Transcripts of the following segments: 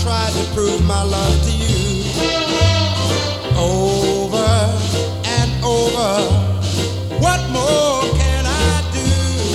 tried to prove my love to you over and over. What more can I do?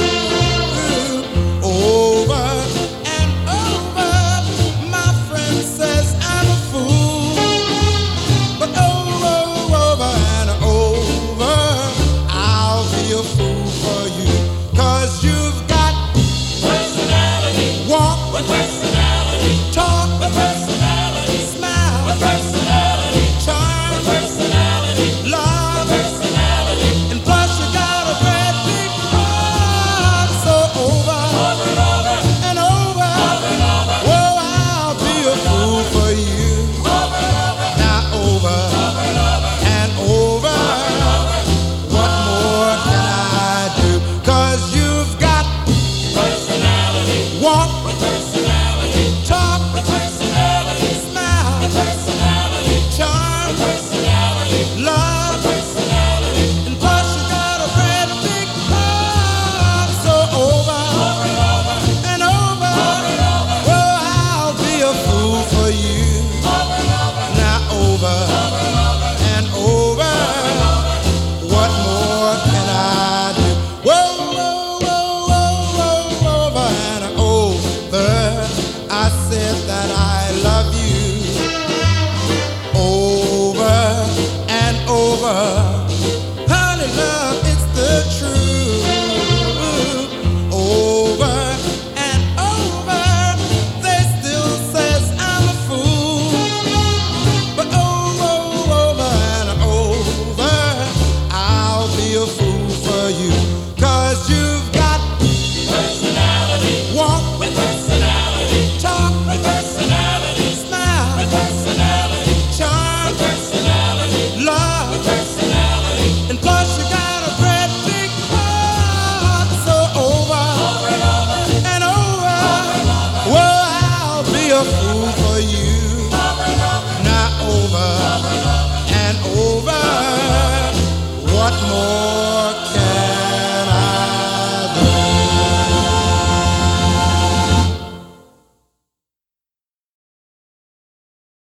Over and over. My friend says I'm a fool, but over and over, I'll be a fool for you. 'Cause you've got personality, walk with personality, talk with personality, smile with personality, charm with personality, love with personality, and plus you got a great big heart. So over and over, oh, I'll be a fool for you. Now over and over, what more can I do? 'Cause you've got personality, walk with personality, talk with personality, smile with personality, charm with personality, love with personality, and plus you got a great big heart. So over and over, well, I'll be a fool for you. Now over and over, what more can I do? Whoa, whoa, whoa, whoa, whoa, over and over, I said that I love you. Over and over, honey, love, it's the truth. Over and over, they still says I'm a fool, but over and over, I'll be a fool for you. 'Cause you've got personality, walk with personality, talk with personality, smile with personality, charm with personality, love with personality, and plus you got a great big heart. So over and over, well, I'll be a fool for you. Now over and over, what more